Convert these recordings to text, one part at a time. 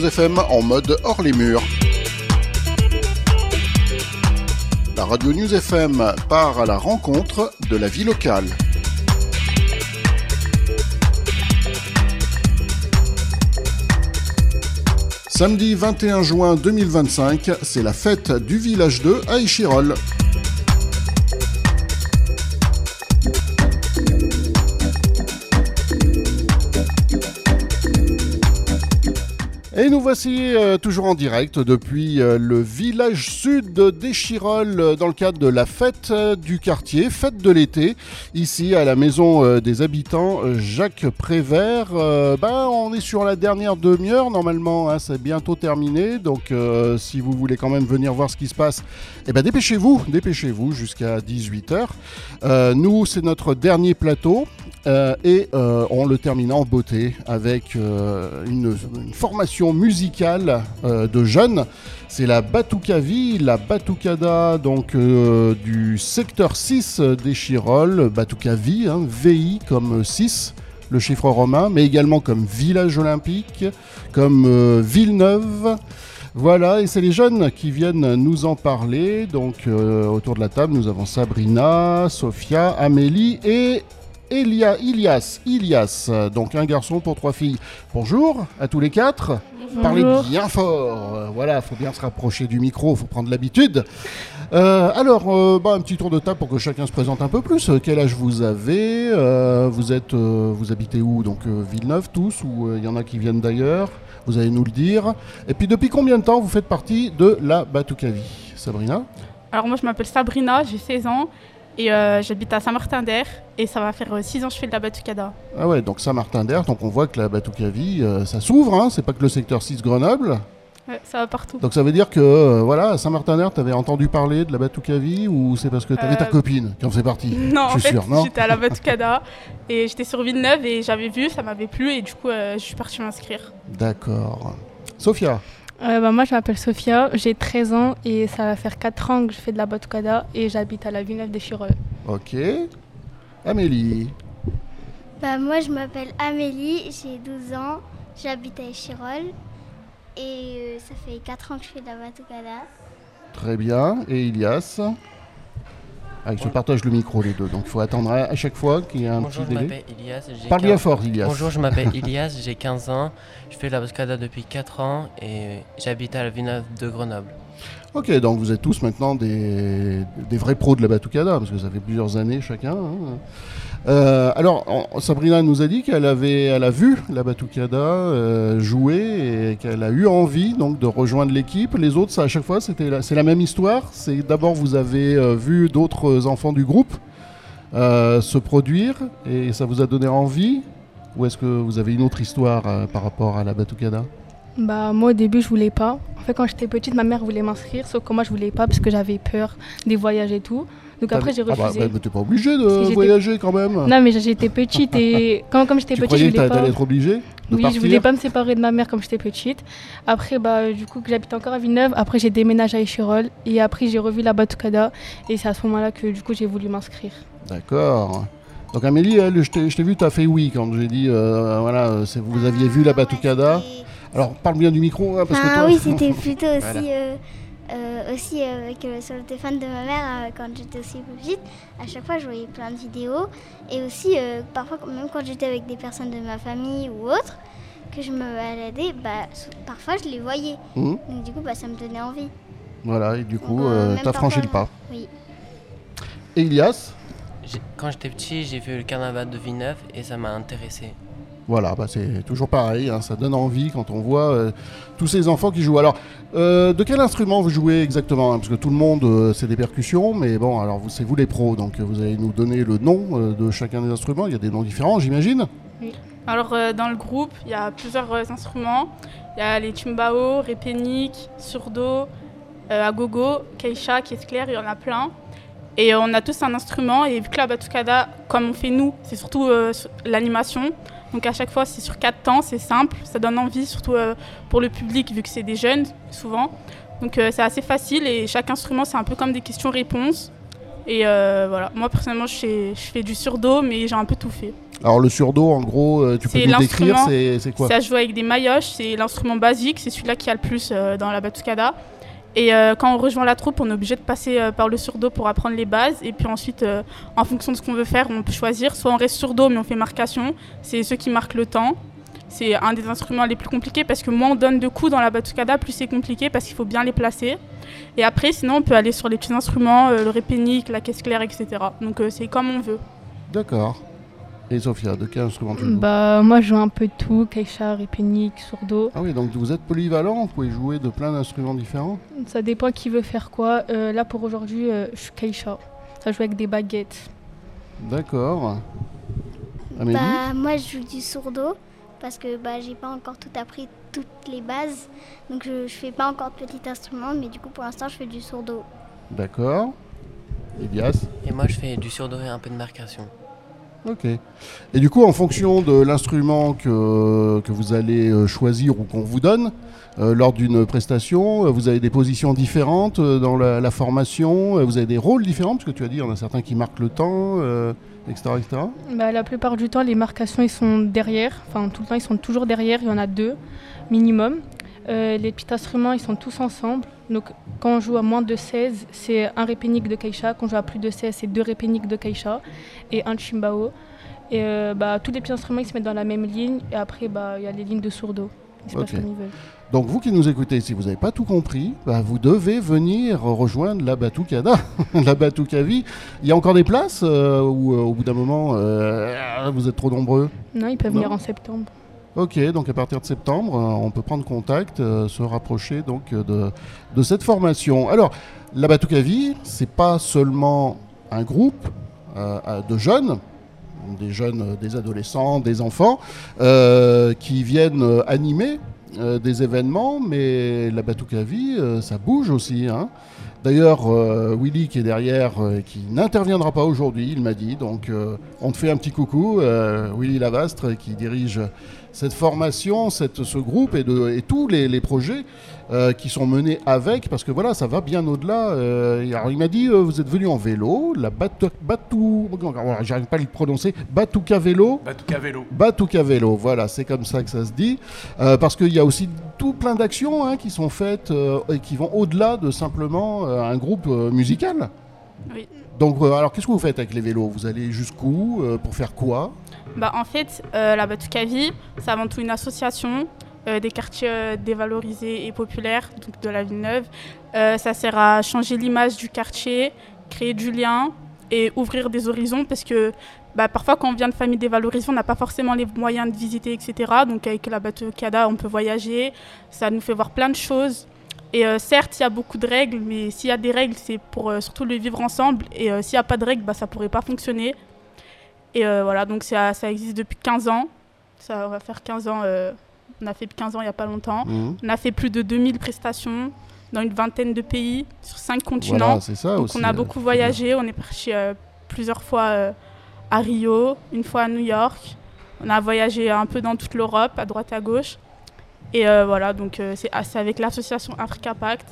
FM en mode hors les murs. La radio News FM part à la rencontre de la vie locale. Samedi 21 juin 2025, c'est la fête du village 2 à Échirolles. Et nous voici toujours en direct depuis le village sud d'Échirolles dans le cadre de la fête du quartier, fête de l'été, ici à la maison des habitants Jacques Prévert. On est sur la dernière demi-heure normalement, hein, c'est bientôt terminé, donc si vous voulez quand même venir voir ce qui se passe, dépêchez-vous jusqu'à 18h. Nous, c'est notre dernier plateau. Et on le termine en beauté avec une formation musicale de jeunes. C'est la Batucavie, la Batucada donc du secteur 6 d'Échirolles, Batucavie, hein, VI comme 6, le chiffre romain, mais également comme village olympique, comme Villeneuve. Voilà, et c'est les jeunes qui viennent nous en parler. Donc autour de la table, nous avons Sabrina, Sophia, Amélie et Ilias, donc un garçon pour 3 filles. Bonjour à tous les 4. Bonjour. Parlez bien fort. Voilà, faut bien se rapprocher du micro, faut prendre l'habitude. Un petit tour de table pour que chacun se présente un peu plus. Quel âge vous avez ? Vous habitez où ? Donc Villeneuve tous, ou il y en a qui viennent d'ailleurs ? Vous allez nous le dire. Et puis depuis combien de temps vous faites partie de la Batucavie ? Sabrina ? Alors moi je m'appelle Sabrina, j'ai 16 ans. Et j'habite à Saint-Martin-d'Air et ça va faire 6 ans que je fais de la Batucada. Ah ouais, donc Saint-Martin-d'Air, donc on voit que la Batucavie, ça s'ouvre, hein, c'est pas que le secteur 6 Grenoble. Ouais, ça va partout. Donc ça veut dire que, à Saint-Martin-d'Air, t'avais entendu parler de la Batucavie ou c'est parce que t'avais ta copine qui en faisait partie ? Non, en fait, j'étais à la Batucada et j'étais sur Villeneuve et j'avais vu, ça m'avait plu et du coup, je suis partie m'inscrire. D'accord. Sophia ? Moi je m'appelle Sophia, j'ai 13 ans et ça va faire 4 ans que je fais de la Batucada et j'habite à la Villeneuve d'Échirolles. Ok. Amélie. Moi je m'appelle Amélie, j'ai 12 ans, j'habite à Échirolles et ça fait 4 ans que je fais de la Batucada. Très bien. Et Ilias ? Ils se partagent le micro les deux, donc il faut attendre à chaque fois qu'il y ait un Bonjour, petit délai. Bonjour, je m'appelle Ilias. Parle bien fort, Ilias. Bonjour, je m'appelle Ilias, j'ai 15 ans. Je fais de la Batucada depuis 4 ans et j'habite à la Villeneuve de Grenoble. Ok, donc vous êtes tous maintenant des vrais pros de la Batucada, parce que ça fait plusieurs années chacun. Hein. Sabrina nous a dit qu'elle a vu la Batucada jouer et qu'elle a eu envie donc de rejoindre l'équipe. Les autres, ça, à chaque fois, c'est la même histoire. C'est d'abord vous avez vu d'autres enfants du groupe se produire et ça vous a donné envie, ou est-ce que vous avez une autre histoire par rapport à la Batucada ? Moi au début je voulais pas. En fait quand j'étais petite ma mère voulait m'inscrire sauf que moi je voulais pas parce que j'avais peur des voyages et tout. Donc après j'ai refusé. Mais t'es pas obligée de voyager quand même. Non mais j'étais petite et comme j'étais petite je voulais pas. Tu croyais que t'allais être obligée de partir ? Je voulais pas me séparer de ma mère comme j'étais petite. Après du coup que j'habite encore à Villeneuve. Après j'ai déménagé à Échirolles et après j'ai revu la Batucada et c'est à ce moment-là que du coup j'ai voulu m'inscrire. D'accord. Donc Amélie, je t'ai vu, t'as fait oui quand j'ai dit vous aviez vu la Batucada. Alors parle bien du micro, hein, parce que toi... Oui, c'était plutôt aussi avec sur le téléphone de ma mère quand j'étais aussi petite. À chaque fois, je voyais plein de vidéos et aussi parfois, même quand j'étais avec des personnes de ma famille ou autres, que je me baladais, parfois je les voyais. Donc du coup, ça me donnait envie. Voilà, et du coup, t'as franchi le pas. Oui. Et Ilias ? Quand j'étais petit, j'ai vu le carnaval de Villeneuve et ça m'a intéressé. Voilà, c'est toujours pareil, hein, ça donne envie quand on voit tous ces enfants qui jouent. Alors, de quel instrument vous jouez exactement, hein, parce que tout le monde, c'est des percussions, mais bon, alors c'est vous les pros, donc vous allez nous donner le nom de chacun des instruments. Il y a des noms différents, j'imagine ? Oui. Alors, dans le groupe, il y a plusieurs instruments. Il y a les tumbao, répénique, surdo, agogo, keisha, caisse claire, il y en a plein. Et on a tous un instrument, et vu que la Batucada, comme on fait nous, c'est surtout l'animation. Donc à chaque fois, c'est sur 4 temps, c'est simple, ça donne envie, surtout pour le public, vu que c'est des jeunes, souvent. Donc c'est assez facile et chaque instrument, c'est un peu comme des questions-réponses. Et voilà, moi personnellement, je fais du surdo, mais j'ai un peu tout fait. Alors le surdo, en gros, tu peux nous décrire, c'est quoi? Ça joue avec des maillotches, c'est l'instrument basique, c'est celui-là qui a le plus dans la batucada. Et quand on rejoint la troupe, on est obligé de passer par le surdo pour apprendre les bases. Et puis ensuite, en fonction de ce qu'on veut faire, on peut choisir. Soit on reste surdo, mais on fait marcation. C'est ceux qui marquent le temps. C'est un des instruments les plus compliqués parce que moins on donne de coups dans la batucada, plus c'est compliqué parce qu'il faut bien les placer. Et après, sinon, on peut aller sur les petits instruments, le répénique, la caisse claire, etc. Donc c'est comme on veut. D'accord. Et Sophia, de quel instrument tu joues? Moi, je joue un peu de tout, keisha, répénique, surdo. Ah oui, donc vous êtes polyvalent, vous pouvez jouer de plein d'instruments différents? Ça dépend qui veut faire quoi. Là, pour aujourd'hui, je suis keisha. Ça joue avec des baguettes. D'accord. Amélie? Moi, je joue du surdo parce que j'ai pas encore tout appris, toutes les bases. Donc, je fais pas encore de petits instruments, mais du coup, pour l'instant, je fais du surdo. D'accord. Elias? Et moi, je fais du surdo et un peu de marcation. Ok. Et du coup, en fonction de l'instrument que vous allez choisir ou qu'on vous donne lors d'une prestation, vous avez des positions différentes dans la formation, vous avez des rôles différents, parce que tu as dit, il y en a certains qui marquent le temps, etc., etc. La plupart du temps, les marcations, ils sont derrière. Enfin, tout le temps, ils sont toujours derrière. Il y en a 2 minimum. Les petits instruments, ils sont tous ensemble. Donc, quand on joue à moins de 16, c'est un répénique de keisha. Quand on joue à plus de 16, c'est 2 répéniques de keisha et un chimbao. Et tous les petits instruments, ils se mettent dans la même ligne. Et après, il y a les lignes de surdo. Ils se passent comme ils veulent. Donc, vous qui nous écoutez, si vous n'avez pas tout compris, vous devez venir rejoindre la Batucada, la Batucavi. Il y a encore des places ou au bout d'un moment, vous êtes trop nombreux? Non, ils peuvent venir en septembre. Ok, donc à partir de septembre, on peut prendre contact, se rapprocher donc de cette formation. Alors, la Batucavi, c'est pas seulement un groupe de jeunes, des adolescents, des enfants, qui viennent animer des événements, mais la Batucavi, ça bouge aussi, hein. D'ailleurs, Willy qui est derrière, qui n'interviendra pas aujourd'hui, il m'a dit, donc on te fait un petit coucou, Willy Lavastre qui dirige cette formation, ce groupe et tous les projets qui sont menés avec, parce que voilà, ça va bien au-delà. Alors il m'a dit, vous êtes venu en vélo, la j'arrive pas à le prononcer, Batuca Vélo. Batuca Vélo, voilà, c'est comme ça que ça se dit, parce qu'il y a aussi tout plein d'actions qui sont faites et qui vont au-delà de simplement un groupe musical. Oui. Donc, alors qu'est-ce que vous faites avec les vélos? Vous allez jusqu'où? Pour faire quoi? En fait, la Batucavi, c'est avant tout une association des quartiers dévalorisés et populaires, donc de la Villeneuve. Ça sert à changer l'image du quartier, créer du lien et ouvrir des horizons, parce que parfois, quand on vient de familles dévalorisées, on n'a pas forcément les moyens de visiter, etc. Donc, avec la Batucada, on peut voyager. Ça nous fait voir plein de choses. Et certes, il y a beaucoup de règles, mais s'il y a des règles, c'est pour surtout le vivre ensemble. Et s'il n'y a pas de règles, ça ne pourrait pas fonctionner. Et voilà, donc ça existe depuis 15 ans. Ça va faire 15 ans. On a fait 15 ans il n'y a pas longtemps. On a fait plus de 2000 prestations dans une vingtaine de pays, sur 5 continents. Voilà, c'est ça donc aussi, on a beaucoup voyagé. On est parti plusieurs fois à Rio, une fois à New York. On a voyagé un peu dans toute l'Europe, à droite et à gauche. Et voilà, donc c'est avec l'association Africa Pact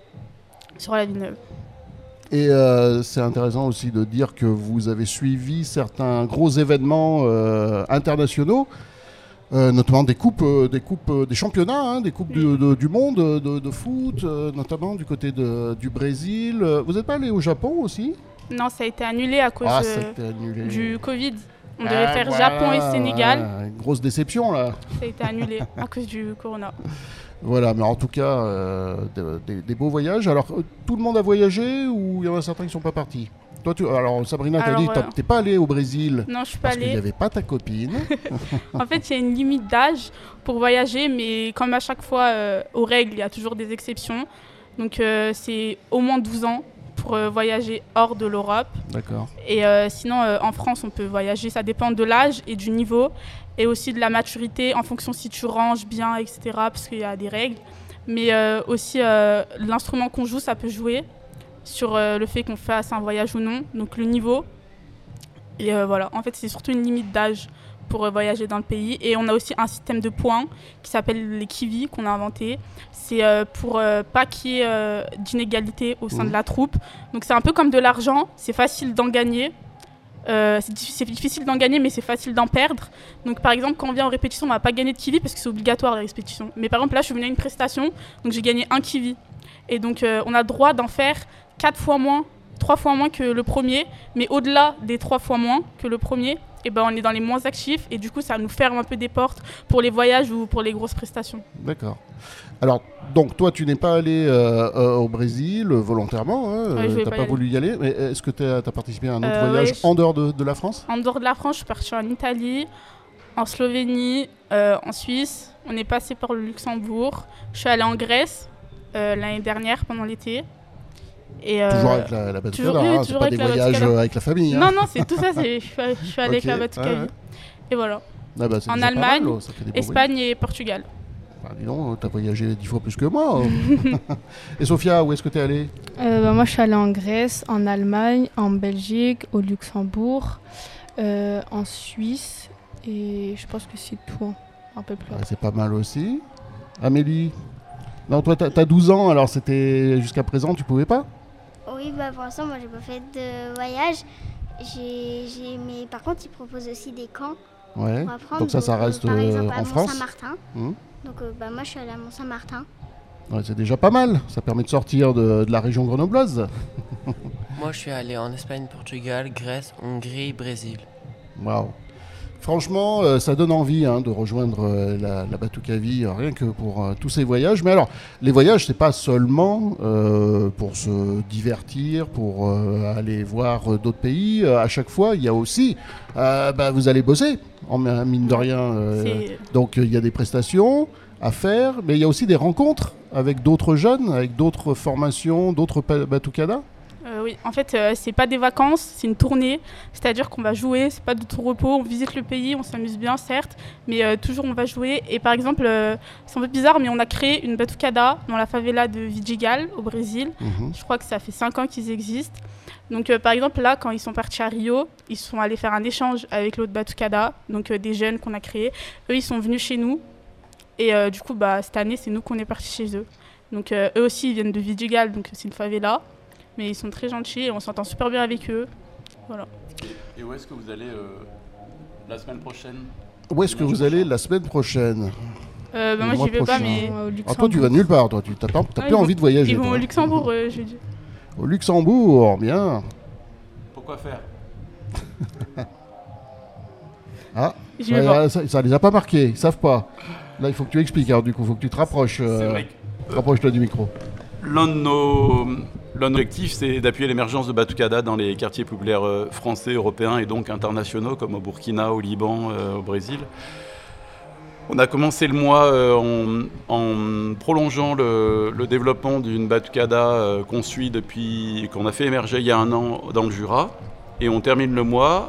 sur la Villeneuve. Et c'est intéressant aussi de dire que vous avez suivi certains gros événements internationaux, notamment des championnats, des coupes du monde de foot, notamment du côté du Brésil. Vous n'êtes pas allé au Japon aussi? Non, ça a été annulé à cause du Covid. On devait faire Japon et Sénégal. Une grosse déception là. Ça a été annulé à cause du corona. Voilà, mais en tout cas, des beaux voyages. Alors, tout le monde a voyagé ou il y en a certains qui ne sont pas partis? Toi, alors Sabrina, tu as dit que tu n'es pas allée au Brésil. Non, je ne suis pas allée. Parce qu'il n'y avait pas ta copine. En fait, il y a une limite d'âge pour voyager, mais comme à chaque fois, aux règles, il y a toujours des exceptions. Donc, c'est au moins 12 ans pour voyager hors de l'Europe. D'accord. Et sinon, en France, on peut voyager. Ça dépend de l'âge et du niveau, et aussi de la maturité, en fonction si tu ranges bien, etc., parce qu'il y a des règles. Mais aussi, l'instrument qu'on joue, ça peut jouer sur le fait qu'on fasse un voyage ou non, donc le niveau. Et voilà, en fait, c'est surtout une limite d'âge pour voyager dans le pays. Et on a aussi un système de points qui s'appelle les kiwis qu'on a inventé. C'est pour pas qu'il y ait d'inégalité au sein de la troupe. Donc c'est un peu comme de l'argent, c'est facile d'en gagner. c'est difficile d'en gagner, mais c'est facile d'en perdre. Donc par exemple, quand on vient en répétition, on va pas gagner de kiwi parce que c'est obligatoire la répétition. Mais par exemple, là, je suis venue à une prestation, donc j'ai gagné un kiwi. Et donc on a le droit d'en faire 4 fois moins, 3 fois moins que le premier, mais au-delà des 3 fois moins que le premier, et ben, on est dans les moins actifs et du coup ça nous ferme un peu des portes pour les voyages ou pour les grosses prestations. D'accord. Alors, donc toi tu n'es pas allé au Brésil volontairement, hein, Ouais, tu n'as pas voulu y aller, mais est-ce que tu as participé à un autre voyage en dehors de la France ? En dehors de la France, je suis partie en Italie, en Slovénie, en Suisse, on est passé par le Luxembourg, je suis allée en Grèce l'année dernière pendant l'été. Et toujours avec la Batucada, hein, c'est pas des voyages avec la famille. Hein. Non, c'est tout ça, je suis allée avec la Batucada. Ouais. Et voilà. Ah bah, en Allemagne, Espagne et Portugal. Bah, dis donc, t'as voyagé 10 fois plus que moi. Et Sophia, où est-ce que t'es allée ? Moi, je suis allée en Grèce, en Allemagne, en Belgique, au Luxembourg, en Suisse, et je pense que c'est tout, un peu plus. C'est pas mal aussi. Amélie ? Non, toi, t'as 12 ans, alors c'était jusqu'à présent, tu pouvais pas ? Oui, bah pour l'instant, moi, j'ai pas fait de voyage. Mais par contre, ils proposent aussi des camps pour apprendre. Donc ça reste par exemple, à en France. Mont-Saint-Martin. Donc moi, je suis allée à Mont-Saint-Martin. Ouais, c'est déjà pas mal. Ça permet de sortir de la région grenobloise. Moi, je suis allé en Espagne, Portugal, Grèce, Hongrie, Brésil. Waouh. Franchement, ça donne envie de rejoindre la Batucavie, rien que pour tous ces voyages. Mais alors, les voyages, c'est pas seulement pour se divertir, pour aller voir d'autres pays. À chaque fois, il y a aussi, vous allez bosser, mine de rien. Donc, il y a des prestations à faire, mais il y a aussi des rencontres avec d'autres jeunes, avec d'autres formations, d'autres Batucada. Oui, en fait, c'est pas des vacances, c'est une tournée. C'est-à-dire qu'on va jouer, c'est pas de tout repos. On visite le pays, on s'amuse bien, certes, mais toujours on va jouer. Et par exemple, c'est un peu bizarre, mais on a créé une batucada dans la favela de Vidigal, au Brésil. Je crois que ça fait 5 ans qu'ils existent. Donc, par exemple, là, quand ils sont partis à Rio, ils sont allés faire un échange avec l'autre batucada, donc des jeunes qu'on a créés. Eux, ils sont venus chez nous. Et du coup, cette année, c'est nous qu'on est partis chez eux. Donc, eux aussi, ils viennent de Vidigal, donc c'est une favela. Mais ils sont très gentils et on s'entend super bien avec eux. Voilà. Et où est-ce que vous allez la semaine prochaine ? Où est-ce que vous allez la semaine prochaine ? Moi, j'y vais pas, mais au Luxembourg. Toi, tu vas nulle part, toi. Tu n'as plus envie de voyager. Ils vont au Luxembourg, jeudi. Au Luxembourg, bien. Pourquoi faire ? Ça les a pas marqués, ils savent pas. Là, il faut que tu expliques, alors du coup, il faut que tu te rapproches. Rapproche-toi du micro. L'un de nos objectifs, c'est d'appuyer l'émergence de Batucada dans les quartiers populaires français, européens et donc internationaux, comme au Burkina, au Liban, au Brésil. On a commencé le mois en prolongeant le développement d'une Batucada qu'on suit depuis, qu'on a fait émerger il y a 1 an dans le Jura. Et on termine le mois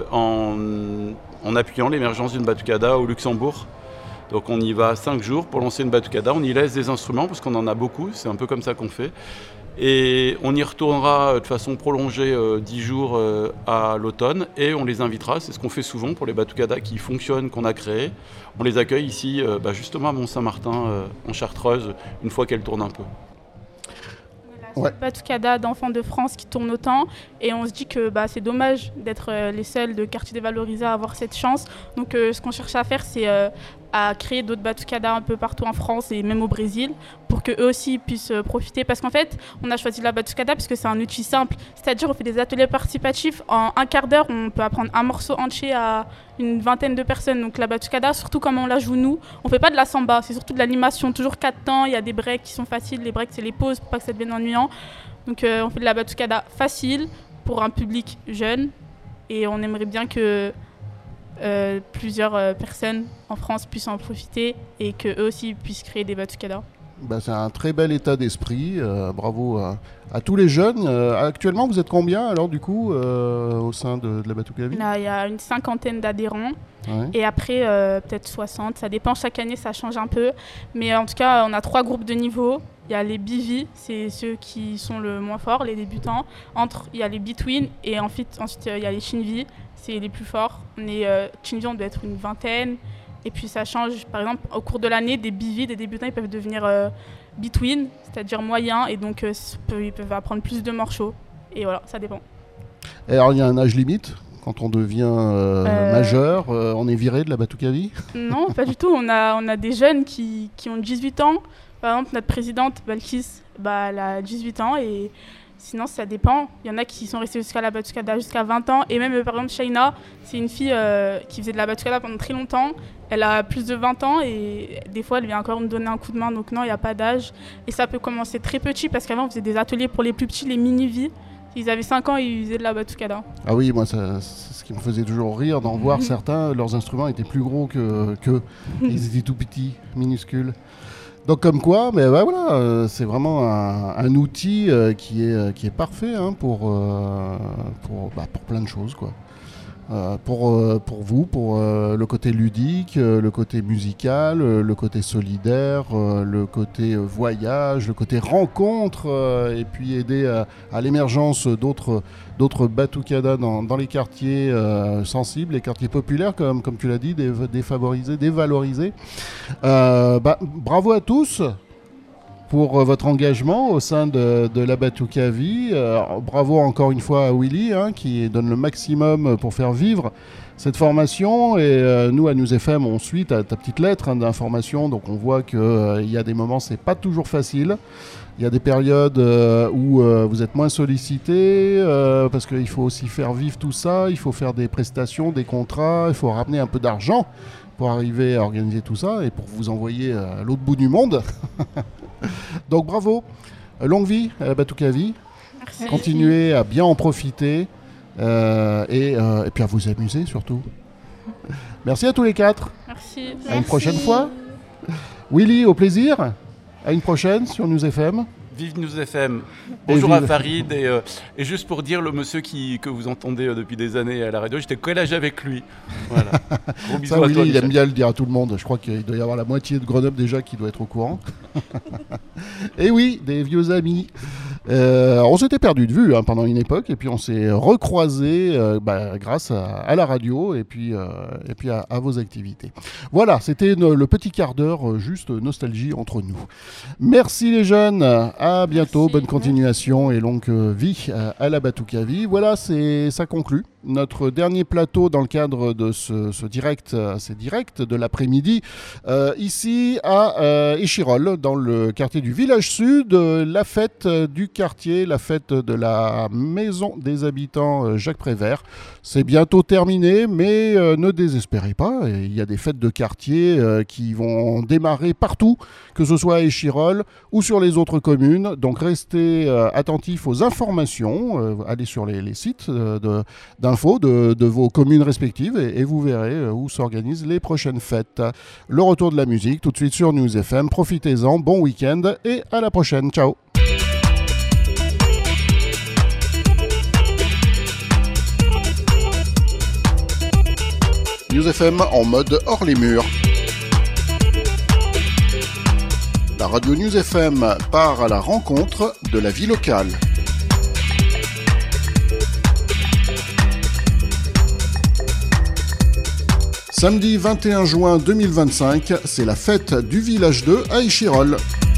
en appuyant l'émergence d'une Batucada au Luxembourg. Donc on y va 5 jours pour lancer une Batucada, on y laisse des instruments parce qu'on en a beaucoup, c'est un peu comme ça qu'on fait. Et on y retournera de façon prolongée 10 jours à l'automne et on les invitera, c'est ce qu'on fait souvent pour les Batucadas qui fonctionnent, qu'on a créés. On les accueille ici justement à Mont-Saint-Martin en Chartreuse une fois qu'elles tournent un peu. Batucada d'enfants de France qui tournent autant et on se dit que c'est dommage d'être les seuls de quartier dévalorisé à avoir cette chance. Donc ce qu'on cherche à faire, c'est à créer d'autres Batucadas un peu partout en France et même au Brésil pour qu'eux aussi puissent profiter. Parce qu'en fait, on a choisi la Batucada parce que c'est un outil simple. C'est-à-dire on fait des ateliers participatifs. En un quart d'heure, on peut apprendre un morceau entier à une vingtaine de personnes. Donc la Batucada, surtout comme on la joue nous, on fait pas de la samba, c'est surtout de l'animation. Toujours 4 temps, il y a des breaks qui sont faciles. Les breaks, c'est les pauses pour pas que ça devienne ennuyant. Donc on fait de la Batucada facile pour un public jeune. Et on aimerait bien que plusieurs personnes en France puissent en profiter et qu'eux aussi puissent créer des Batucadas. C'est un très bel état d'esprit. Bravo à tous les jeunes. Actuellement, vous êtes combien alors du coup au sein de la Batucavie ? Là, il y a une 50aine d'adhérents. Ouais. Et après, peut-être 60. Ça dépend, chaque année, ça change un peu. Mais en tout cas, on a 3 groupes de niveau. Il y a les BV, c'est ceux qui sont le moins forts, les débutants. Il y a les Between et ensuite il y a les Chinvi, c'est les plus forts. Chinvi, on doit être une 20aine. Et puis ça change, par exemple, au cours de l'année, des BV, des débutants, ils peuvent devenir Between, c'est-à-dire moyens. Et donc, ils peuvent apprendre plus de morceaux. Et voilà, ça dépend. Et alors, il y a un âge limite ? quand on devient majeur, on est viré de la Batucavie? Non, pas du tout. On a des jeunes qui ont 18 ans. Par exemple, notre présidente, Balkis, elle a 18 ans et sinon, ça dépend. Il y en a qui sont restés jusqu'à la Batucada jusqu'à 20 ans. Et même, par exemple, Shaina, c'est une fille qui faisait de la Batucada pendant très longtemps. Elle a plus de 20 ans et des fois, elle vient encore nous donner un coup de main. Donc non, il n'y a pas d'âge. Et ça peut commencer très petit parce qu'avant, on faisait des ateliers pour les plus petits, les mini-vies. Ils avaient 5 ans et ils faisaient de la Batucada. Ah oui, moi, c'est ce qui me faisait toujours rire d'en voir certains. Leurs instruments étaient plus gros qu'eux. Ils étaient tout petits, minuscules. Donc comme quoi, mais voilà, c'est vraiment un outil qui est parfait pour plein de choses, quoi. Pour vous, pour le côté ludique, le côté musical, le côté solidaire, le côté voyage, le côté rencontre, et puis aider à l'émergence d'autres batucadas dans les quartiers sensibles, les quartiers populaires, comme tu l'as dit, défavorisés, dévalorisés. Bravo à tous pour votre engagement au sein de la Batucavie. Bravo encore une fois à Willy qui donne le maximum pour faire vivre cette formation. Et nous, à News FM, on suit ta petite lettre d'information. Donc on voit qu'il y a des moments, c'est pas toujours facile. Il y a des périodes où vous êtes moins sollicité parce qu'il faut aussi faire vivre tout ça. Il faut faire des prestations, des contrats. Il faut ramener un peu d'argent pour arriver à organiser tout ça et pour vous envoyer à l'autre bout du monde. Donc bravo, longue vie à la Batucavie. Merci. Continuez à bien en profiter et puis à vous amuser surtout. Merci à tous les quatre. Merci. À une prochaine fois. Willy, au plaisir. À une prochaine sur News FM. Vive News FM. Bonjour à Farid. Et juste pour dire, le monsieur que vous entendez depuis des années à la radio, j'étais collège avec lui. Voilà. Gros bisous Ça, à Willy, toi, il Michel. aime bien le dire à tout le monde. Je crois qu'il doit y avoir la moitié de Grenoble déjà qui doit être au courant. Et oui, des vieux amis. On s'était perdu de vue pendant une époque et puis on s'est recroisés grâce à la radio et puis à vos activités. Voilà, c'était le petit quart d'heure juste nostalgie entre nous. Merci les jeunes, à bientôt, bonne continuation et longue vie à la Batucavie. Voilà, ça conclut notre dernier plateau dans le cadre de ce direct, ces directs de l'après-midi, ici à Échirolles, dans le quartier du Village Sud, la fête du quartier, la fête de la maison des habitants Jacques Prévert. C'est bientôt terminé, mais ne désespérez pas, il y a des fêtes de quartier qui vont démarrer partout, que ce soit à Échirolles ou sur les autres communes, donc restez attentifs aux informations, allez sur les sites d'infos de vos communes respectives et vous verrez où s'organisent les prochaines fêtes. Le retour de la musique tout de suite sur News FM, profitez-en, bon week-end et à la prochaine, ciao. News FM en mode hors les murs. La radio News FM part à la rencontre de la vie locale. Samedi 21 juin 2025, c'est la fête du Village 2 à Échirolles.